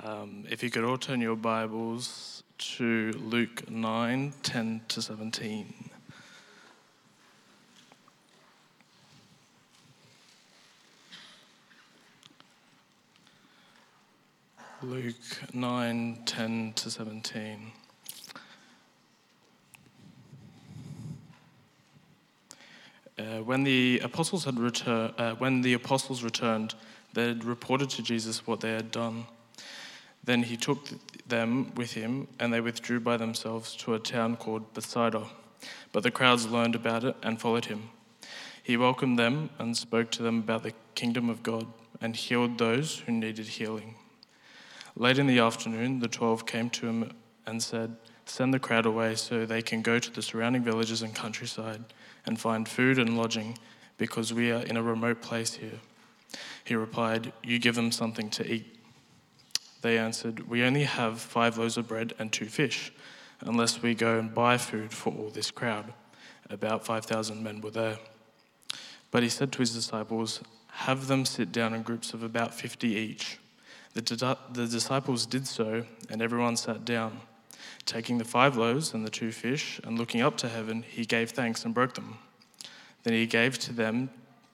If you could all turn your Bibles to Luke 9:10-17. Luke 9:10-17. When the apostles returned, they had reported to Jesus what they had done. Then he took them with him, and they withdrew by themselves to a town called Bethsaida. But the crowds learned about it and followed him. He welcomed them and spoke to them about the kingdom of God and healed those who needed healing. Late in the afternoon, the 12 came to him and said, "Send the crowd away so they can go to the surrounding villages and countryside and find food and lodging, because we are in a remote place here." He replied, "You give them something to eat." They answered, "We only have 5 loaves of bread and 2 fish, unless we go and buy food for all this crowd." About 5,000 men were there. But he said to his disciples, "Have them sit down in groups of about 50 each." The disciples did so, and everyone sat down. Taking the 5 loaves and the 2 fish, and looking up to heaven, he gave thanks and broke them. Then he gave them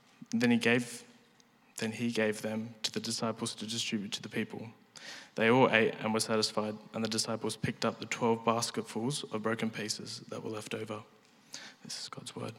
to the disciples to distribute to the people. They all ate and were satisfied, and the disciples picked up the 12 basketfuls of broken pieces that were left over. This is God's word.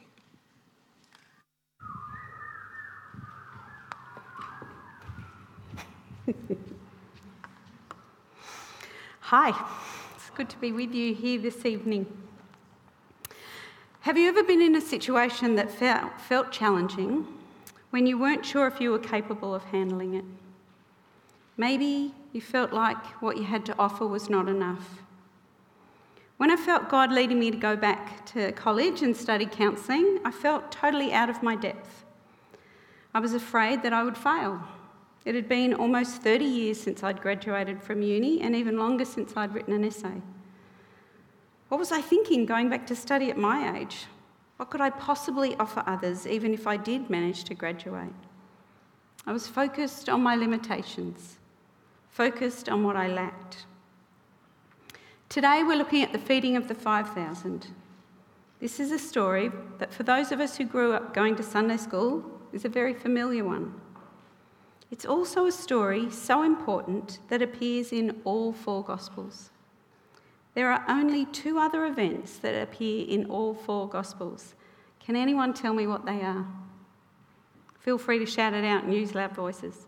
Hi, it's good to be with you here this evening. Have you ever been in a situation that felt challenging when you weren't sure if you were capable of handling it? Maybe you felt like what you had to offer was not enough. When I felt God leading me to go back to college and study counselling, I felt totally out of my depth. I was afraid that I would fail. It had been almost 30 years since I'd graduated from uni, and even longer since I'd written an essay. What was I thinking going back to study at my age? What could I possibly offer others, even if I did manage to graduate? I was focused on my limitations, focused on what I lacked. Today we're looking at the feeding of the 5,000. This is a story that, for those of us who grew up going to Sunday school, is a very familiar one. It's also a story so important that appears in all 4 Gospels. There are only 2 other events that appear in all 4 Gospels. Can anyone tell me what they are? Feel free to shout it out and use loud voices.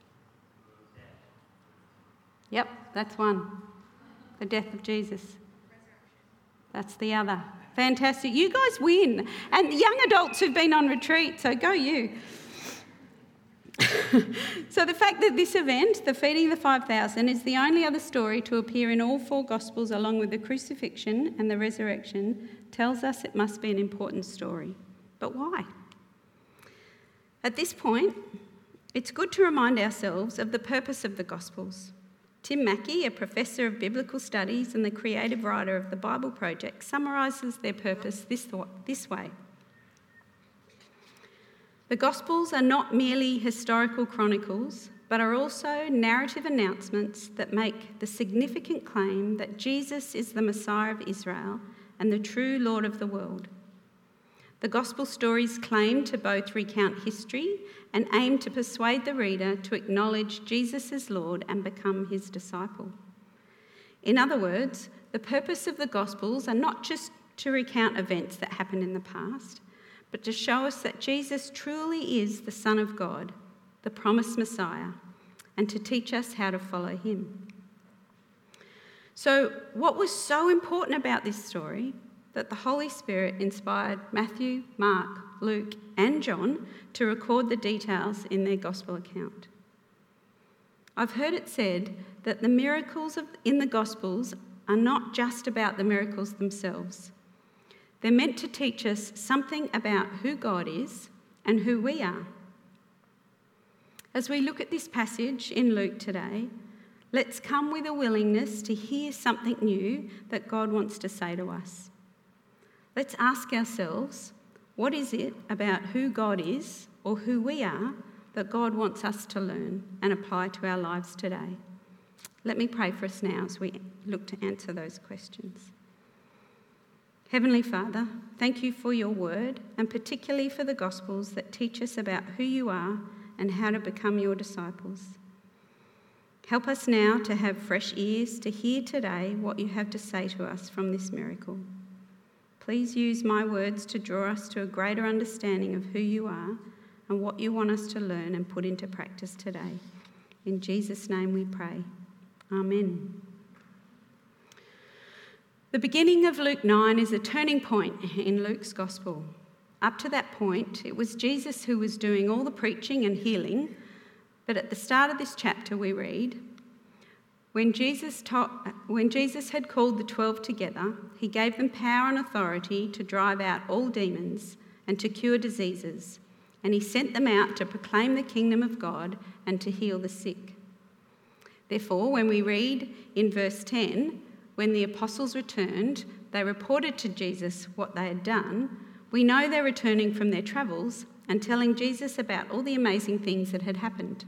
Yep, that's one. The death of Jesus. That's the other. Fantastic. You guys win. And young adults who've been on retreat, so go you. So the fact that this event, the feeding of the 5,000, is the only other story to appear in all 4 Gospels along with the crucifixion and the resurrection tells us it must be an important story. But why? At this point, it's good to remind ourselves of the purpose of the Gospels. Tim Mackie, a professor of biblical studies and the creative writer of the Bible Project, summarises their purpose this way. The Gospels are not merely historical chronicles, but are also narrative announcements that make the significant claim that Jesus is the Messiah of Israel and the true Lord of the world. The Gospel stories claim to both recount history and aim to persuade the reader to acknowledge Jesus as Lord and become his disciple. In other words, the purpose of the Gospels are not just to recount events that happened in the past, but to show us that Jesus truly is the Son of God, the promised Messiah, and to teach us how to follow him. So, what was so important about this story that the Holy Spirit inspired Matthew, Mark, Luke, and John to record the details in their Gospel account? I've heard it said that the miracles in the Gospels are not just about the miracles themselves. They're meant to teach us something about who God is and who we are. As we look at this passage in Luke today, let's come with a willingness to hear something new that God wants to say to us. Let's ask ourselves, what is it about who God is or who we are that God wants us to learn and apply to our lives today? Let me pray for us now as we look to answer those questions. Heavenly Father, thank you for your word, and particularly for the Gospels that teach us about who you are and how to become your disciples. Help us now to have fresh ears to hear today what you have to say to us from this miracle. Please use my words to draw us to a greater understanding of who you are and what you want us to learn and put into practice today. In Jesus' name we pray. Amen. The beginning of Luke 9 is a turning point in Luke's Gospel. Up to that point, it was Jesus who was doing all the preaching and healing, but at the start of this chapter we read, when Jesus had called the 12 together, he gave them power and authority to drive out all demons and to cure diseases, and he sent them out to proclaim the kingdom of God and to heal the sick. Therefore, when we read in verse 10, when the apostles returned, they reported to Jesus what they had done. We know they're returning from their travels and telling Jesus about all the amazing things that had happened.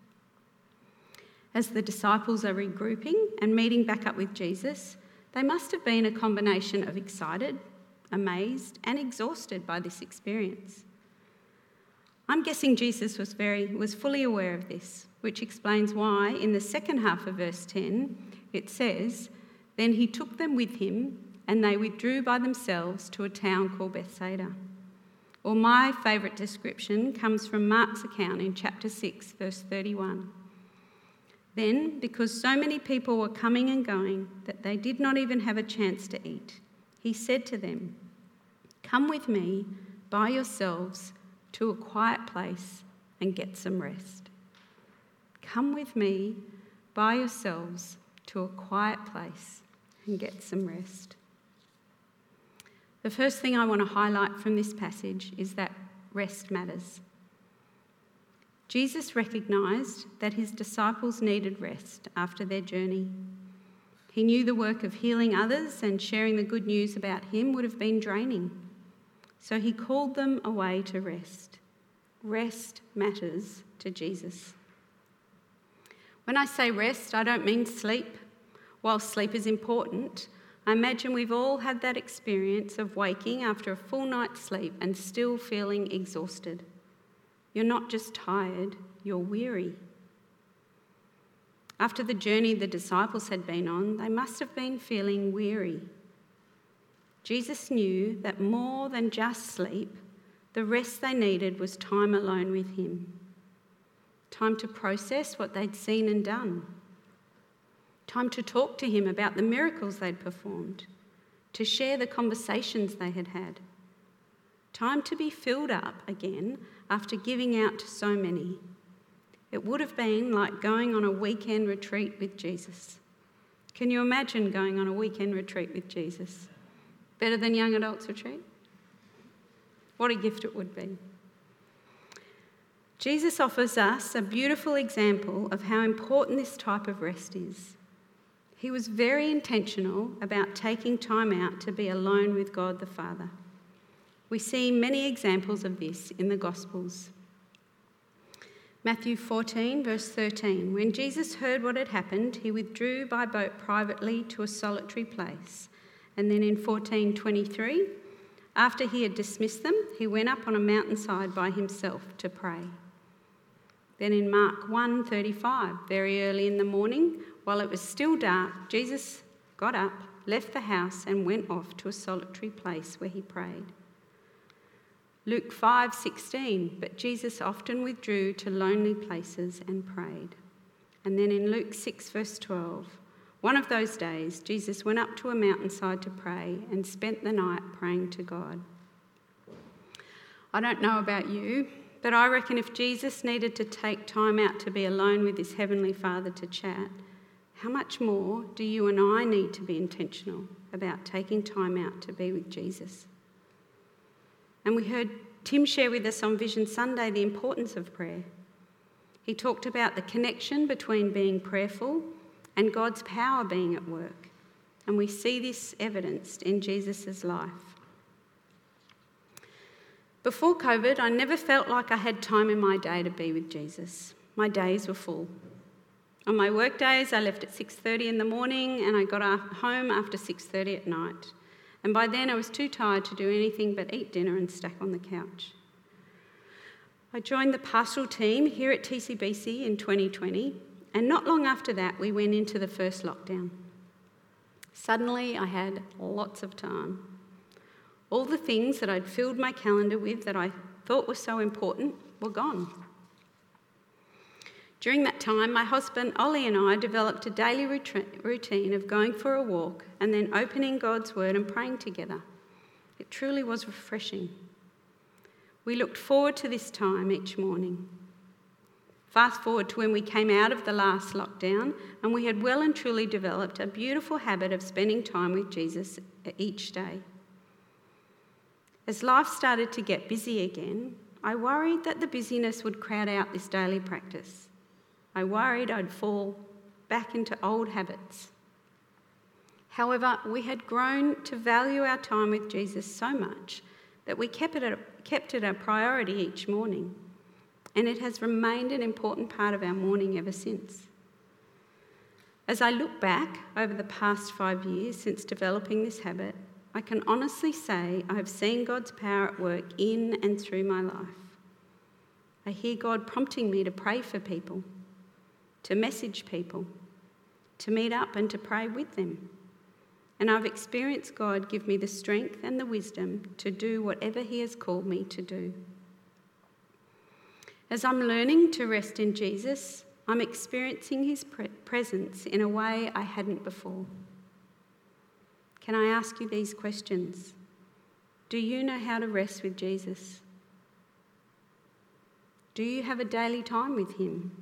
As the disciples are regrouping and meeting back up with Jesus, they must have been a combination of excited, amazed, and exhausted by this experience. I'm guessing Jesus was fully aware of this, which explains why in the second half of verse 10 it says, "Then he took them with him, and they withdrew by themselves to a town called Bethsaida." Or my favourite description comes from Mark's account in chapter 6, verse 31. "Then, because so many people were coming and going that they did not even have a chance to eat, he said to them, 'Come with me by yourselves to a quiet place and get some rest.'" Come with me by yourselves to a quiet place and get some rest. The first thing I want to highlight from this passage is that rest matters. Jesus recognised that his disciples needed rest after their journey. He knew the work of healing others and sharing the good news about him would have been draining. So he called them away to rest. Rest matters to Jesus. When I say rest, I don't mean sleep. While sleep is important, I imagine we've all had that experience of waking after a full night's sleep and still feeling exhausted. You're not just tired, you're weary. After the journey the disciples had been on, they must have been feeling weary. Jesus knew that more than just sleep, the rest they needed was time alone with him. Time to process what they'd seen and done. Time to talk to him about the miracles they'd performed. To share the conversations they had had. Time to be filled up again after giving out to so many. It would have been like going on a weekend retreat with Jesus. Can you imagine going on a weekend retreat with Jesus? Better than young adults retreat? What a gift it would be. Jesus offers us a beautiful example of how important this type of rest is. He was very intentional about taking time out to be alone with God the Father. We see many examples of this in the Gospels. Matthew 14, verse 13. When Jesus heard what had happened, he withdrew by boat privately to a solitary place. And then in 14:23, after he had dismissed them, he went up on a mountainside by himself to pray. Then in Mark 1:35, very early in the morning, while it was still dark, Jesus got up, left the house and went off to a solitary place where he prayed. Luke 5:16, but Jesus often withdrew to lonely places and prayed. And then in Luke 6, verse 12, one of those days, Jesus went up to a mountainside to pray and spent the night praying to God. I don't know about you, but I reckon if Jesus needed to take time out to be alone with his Heavenly Father to chat, how much more do you and I need to be intentional about taking time out to be with Jesus? And we heard Tim share with us on Vision Sunday the importance of prayer. He talked about the connection between being prayerful and God's power being at work. And we see this evidenced in Jesus' life. Before COVID, I never felt like I had time in my day to be with Jesus. My days were full. On my work days, I left at 6:30 in the morning and I got home after 6:30 at night. And by then I was too tired to do anything but eat dinner and stack on the couch. I joined the pastoral team here at TCBC in 2020, and not long after that we went into the first lockdown. Suddenly I had lots of time. All the things that I'd filled my calendar with that I thought were so important were gone. During that time, my husband Ollie and I developed a daily routine of going for a walk and then opening God's Word and praying together. It truly was refreshing. We looked forward to this time each morning. Fast forward to when we came out of the last lockdown and we had well and truly developed a beautiful habit of spending time with Jesus each day. As life started to get busy again, I worried that the busyness would crowd out this daily practice. I worried I'd fall back into old habits. However, we had grown to value our time with Jesus so much that we kept it a priority each morning, and it has remained an important part of our morning ever since. As I look back over the past 5 years since developing this habit, I can honestly say I have seen God's power at work in and through my life. I hear God prompting me to pray for people, to message people, to meet up and to pray with them. And I've experienced God give me the strength and the wisdom to do whatever He has called me to do. As I'm learning to rest in Jesus, I'm experiencing His presence in a way I hadn't before. Can I ask you these questions? Do you know how to rest with Jesus? Do you have a daily time with Him?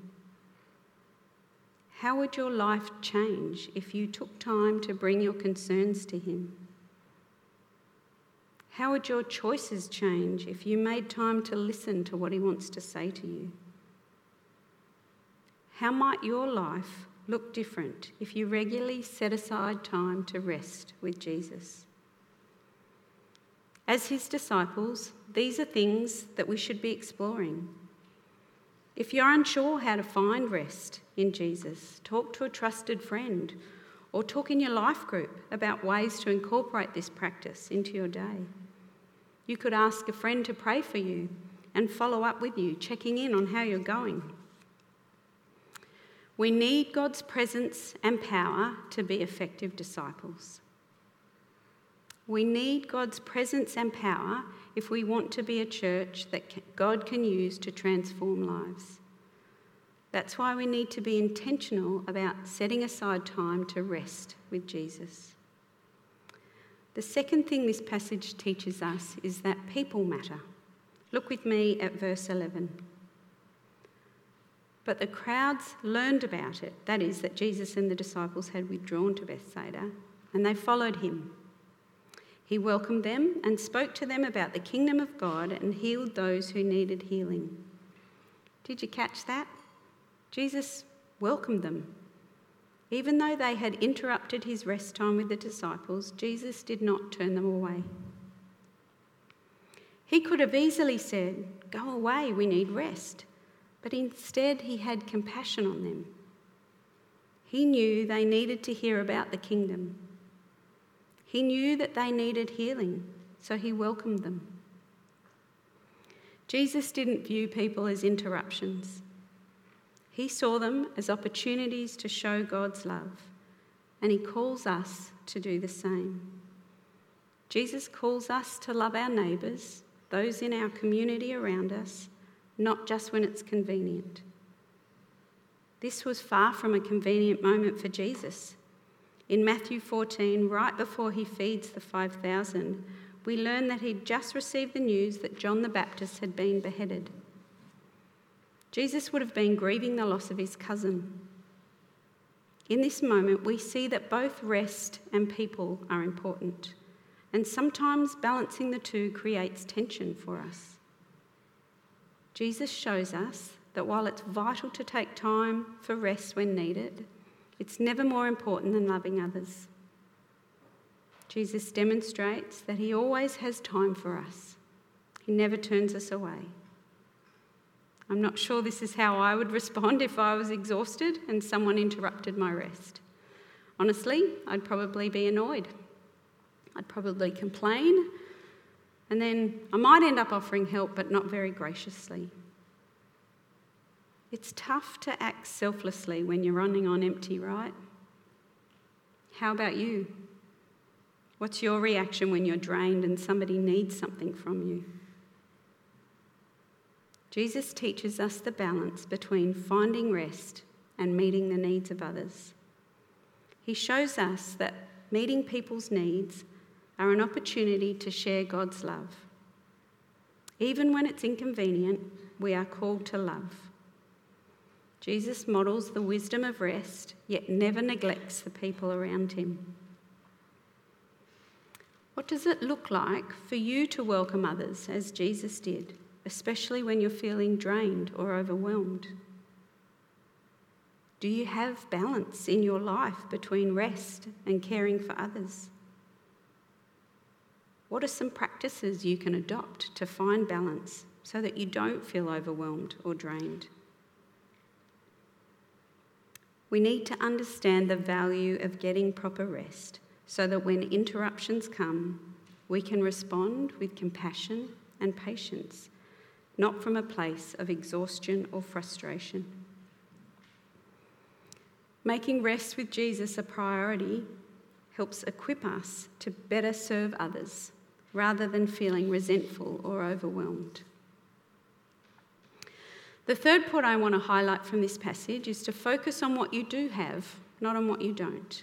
How would your life change if you took time to bring your concerns to Him? How would your choices change if you made time to listen to what He wants to say to you? How might your life look different if you regularly set aside time to rest with Jesus? As His disciples, these are things that we should be exploring. If you're unsure how to find rest in Jesus, talk to a trusted friend or talk in your life group about ways to incorporate this practice into your day. You could ask a friend to pray for you and follow up with you, checking in on how you're going. We need God's presence and power to be effective disciples. We need God's presence and power if we want to be a church that God can use to transform lives. That's why we need to be intentional about setting aside time to rest with Jesus. The second thing this passage teaches us is that people matter. Look with me at verse 11. But the crowds learned about it, that is, that Jesus and the disciples had withdrawn to Bethsaida, and they followed Him. He welcomed them and spoke to them about the kingdom of God and healed those who needed healing. Did you catch that? Jesus welcomed them. Even though they had interrupted His rest time with the disciples, Jesus did not turn them away. He could have easily said, "Go away, we need rest." But instead He had compassion on them. He knew they needed to hear about the kingdom. He knew that they needed healing, so He welcomed them. Jesus didn't view people as interruptions. He saw them as opportunities to show God's love, and He calls us to do the same. Jesus calls us to love our neighbours, those in our community around us, not just when it's convenient. This was far from a convenient moment for Jesus. In Matthew 14, right before He feeds the 5,000, we learn that He'd just received the news that John the Baptist had been beheaded. Jesus would have been grieving the loss of his cousin. In this moment, we see that both rest and people are important, and sometimes balancing the two creates tension for us. Jesus shows us that while it's vital to take time for rest when needed, it's never more important than loving others. Jesus demonstrates that He always has time for us. He never turns us away. I'm not sure this is how I would respond if I was exhausted and someone interrupted my rest. Honestly, I'd probably be annoyed. I'd probably complain, and then I might end up offering help, but not very graciously. It's tough to act selflessly when you're running on empty, right? How about you? What's your reaction when you're drained and somebody needs something from you? Jesus teaches us the balance between finding rest and meeting the needs of others. He shows us that meeting people's needs are an opportunity to share God's love. Even when it's inconvenient, we are called to love. Jesus models the wisdom of rest, yet never neglects the people around him. What does it look like for you to welcome others as Jesus did, especially when you're feeling drained or overwhelmed? Do you have balance in your life between rest and caring for others? What are some practices you can adopt to find balance so that you don't feel overwhelmed or drained? We need to understand the value of getting proper rest so that when interruptions come, we can respond with compassion and patience, not from a place of exhaustion or frustration. Making rest with Jesus a priority helps equip us to better serve others rather than feeling resentful or overwhelmed. The third point I want to highlight from this passage is to focus on what you do have, not on what you don't.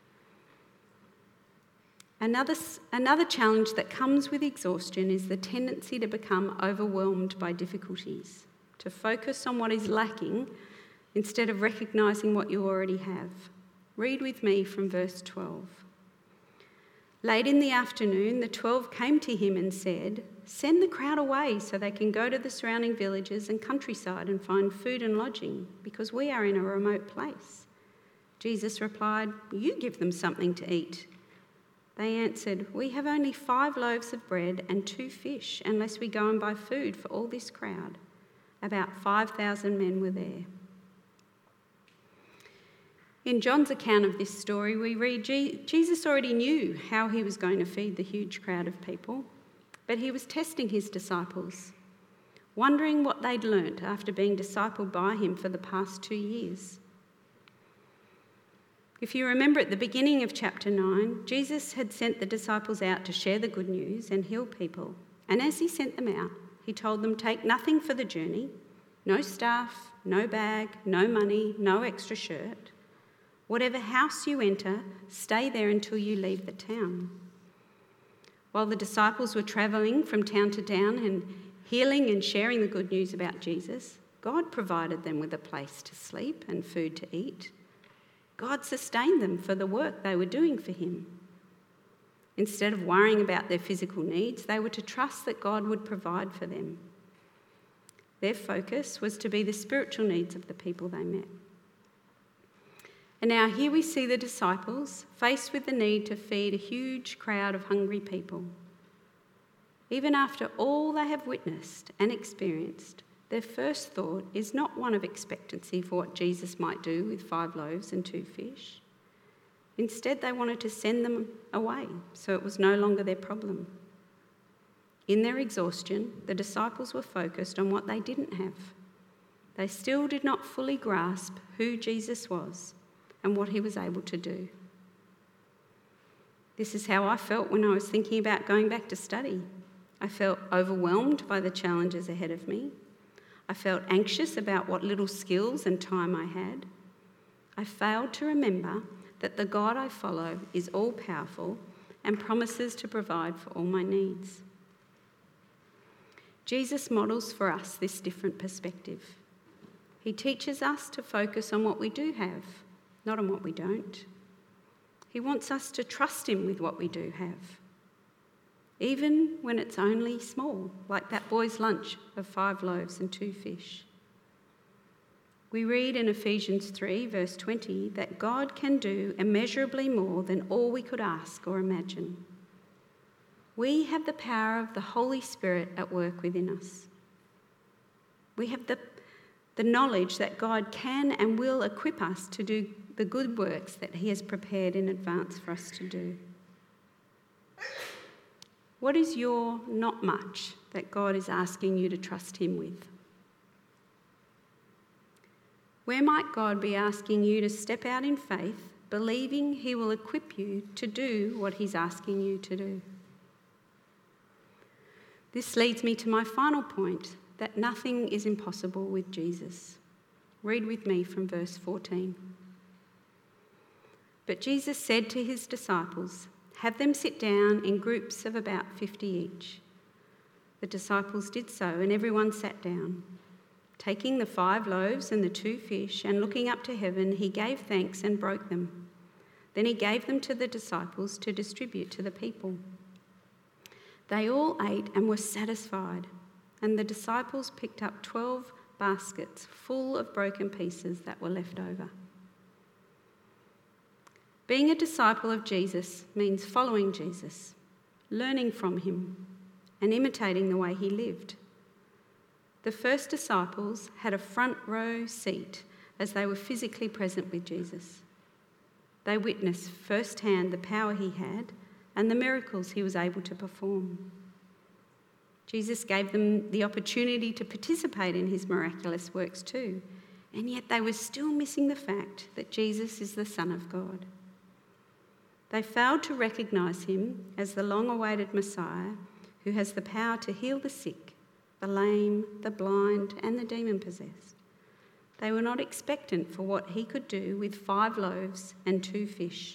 Another challenge that comes with exhaustion is the tendency to become overwhelmed by difficulties, to focus on what is lacking instead of recognising what you already have. Read with me from verse 12. Late in the afternoon, the 12 came to him and said, "Send the crowd away so they can go to the surrounding villages and countryside and find food and lodging, because we are in a remote place." Jesus replied, "You give them something to eat." They answered, "We have only 5 loaves of bread and 2 fish, unless we go and buy food for all this crowd." About 5,000 men were there. In John's account of this story, we read Jesus already knew how he was going to feed the huge crowd of people, but he was testing his disciples, wondering what they'd learnt after being discipled by him for the past 2 years. If you remember at the beginning of chapter 9, Jesus had sent the disciples out to share the good news and heal people. And as he sent them out, he told them, "Take nothing for the journey, no staff, no bag, no money, no extra shirt. Whatever house you enter, stay there until you leave the town." While the disciples were travelling from town to town and healing and sharing the good news about Jesus, God provided them with a place to sleep and food to eat. God sustained them for the work they were doing for him. Instead of worrying about their physical needs, they were to trust that God would provide for them. Their focus was to be the spiritual needs of the people they met. And now here we see the disciples faced with the need to feed a huge crowd of hungry people. Even after all they have witnessed and experienced, their first thought is not one of expectancy for what Jesus might do with 5 loaves and 2 fish. Instead, they wanted to send them away, so it was no longer their problem. In their exhaustion, the disciples were focused on what they didn't have. They still did not fully grasp who Jesus was and what he was able to do. This is how I felt when I was thinking about going back to study. I felt overwhelmed by the challenges ahead of me. I felt anxious about what little skills and time I had. I failed to remember that the God I follow is all-powerful and promises to provide for all my needs. Jesus models for us this different perspective. He teaches us to focus on what we do have, not on what we don't. He wants us to trust him with what we do have, even when it's only small, like that boy's lunch of 5 loaves and 2 fish. We read in Ephesians 3, verse 20, that God can do immeasurably more than all we could ask or imagine. We have the power of the Holy Spirit at work within us. We have the knowledge that God can and will equip us to do the good works that he has prepared in advance for us to do. What is your not much that God is asking you to trust him with? Where might God be asking you to step out in faith, believing he will equip you to do what he's asking you to do? This leads me to my final point, that nothing is impossible with Jesus. Read with me from verse 14. But Jesus said to his disciples, "Have them sit down in groups of about 50 each." The disciples did so, and everyone sat down. Taking the 5 loaves and the 2 fish, and looking up to heaven, he gave thanks and broke them. Then he gave them to the disciples to distribute to the people. They all ate and were satisfied, and the disciples picked up 12 baskets full of broken pieces that were left over. Being a disciple of Jesus means following Jesus, learning from him, and imitating the way he lived. The first disciples had a front row seat as they were physically present with Jesus. They witnessed firsthand the power he had and the miracles he was able to perform. Jesus gave them the opportunity to participate in his miraculous works too, and yet they were still missing the fact that Jesus is the Son of God. They failed to recognise him as the long-awaited Messiah who has the power to heal the sick, the lame, the blind, and the demon-possessed. They were not expectant for what he could do with 5 loaves and 2 fish.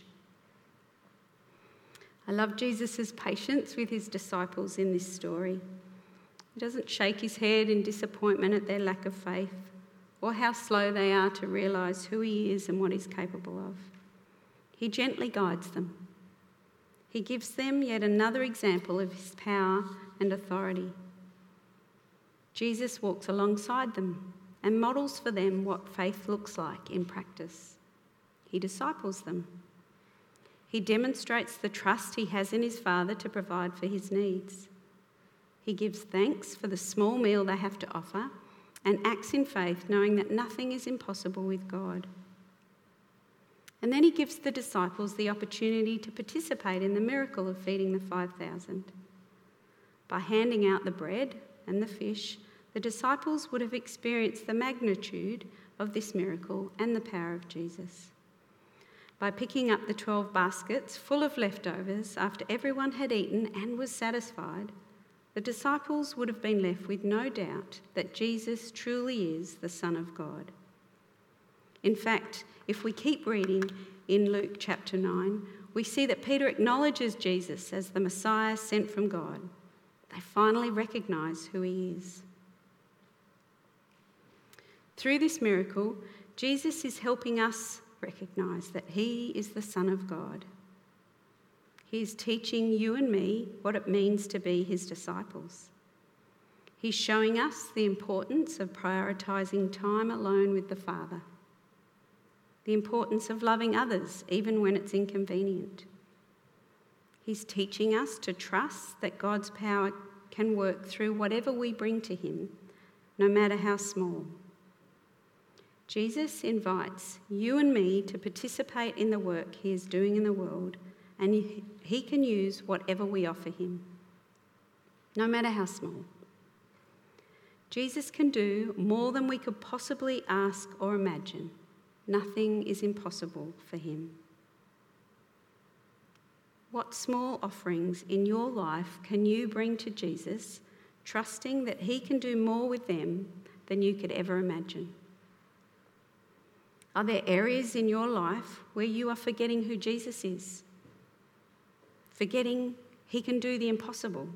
I love Jesus' patience with his disciples in this story. He doesn't shake his head in disappointment at their lack of faith or how slow they are to realise who he is and what he's capable of. He gently guides them. He gives them yet another example of his power and authority. Jesus walks alongside them and models for them what faith looks like in practice. He disciples them. He demonstrates the trust he has in his Father to provide for his needs. He gives thanks for the small meal they have to offer and acts in faith, knowing that nothing is impossible with God. And then he gives the disciples the opportunity to participate in the miracle of feeding the 5,000. By handing out the bread and the fish, the disciples would have experienced the magnitude of this miracle and the power of Jesus. By picking up the 12 baskets full of leftovers after everyone had eaten and was satisfied, the disciples would have been left with no doubt that Jesus truly is the Son of God. In fact, if we keep reading in Luke chapter 9, we see that Peter acknowledges Jesus as the Messiah sent from God. They finally recognise who he is. Through this miracle, Jesus is helping us recognise that he is the Son of God. He is teaching you and me what it means to be his disciples. He's showing us the importance of prioritising time alone with the Father, the importance of loving others even when it's inconvenient. He's teaching us to trust that God's power can work through whatever we bring to him, no matter how small. Jesus invites you and me to participate in the work he is doing in the world, and he can use whatever we offer him, no matter how small. Jesus can do more than we could possibly ask or imagine. Nothing is impossible for him. What small offerings in your life can you bring to Jesus, trusting that he can do more with them than you could ever imagine? Are there areas in your life where you are forgetting who Jesus is? Forgetting he can do the impossible?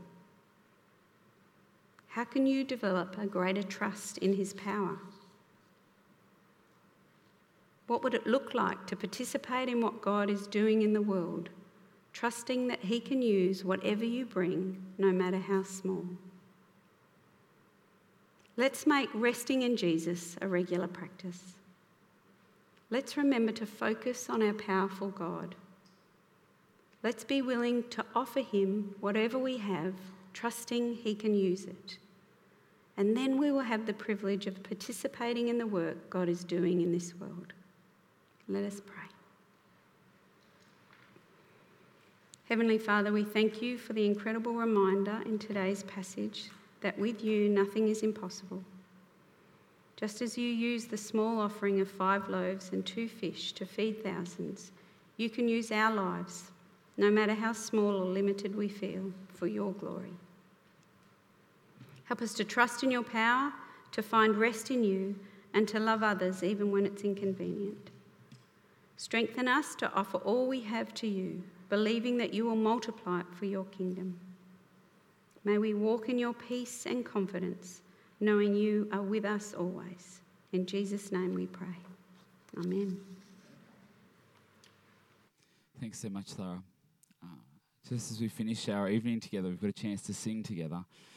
How can you develop a greater trust in his power? What would it look like to participate in what God is doing in the world, trusting that he can use whatever you bring, no matter how small? Let's make resting in Jesus a regular practice. Let's remember to focus on our powerful God. Let's be willing to offer him whatever we have, trusting he can use it. And then we will have the privilege of participating in the work God is doing in this world. Let us pray. Heavenly Father, we thank you for the incredible reminder in today's passage that with you nothing is impossible. Just as you used the small offering of 5 loaves and 2 fish to feed thousands, you can use our lives, no matter how small or limited we feel, for your glory. Help us to trust in your power, to find rest in you, and to love others even when it's inconvenient. Strengthen us to offer all we have to you, believing that you will multiply it for your kingdom. May we walk in your peace and confidence, knowing you are with us always. In Jesus' name we pray. Amen. Thanks so much, Lara. Just as we finish our evening together, we've got a chance to sing together.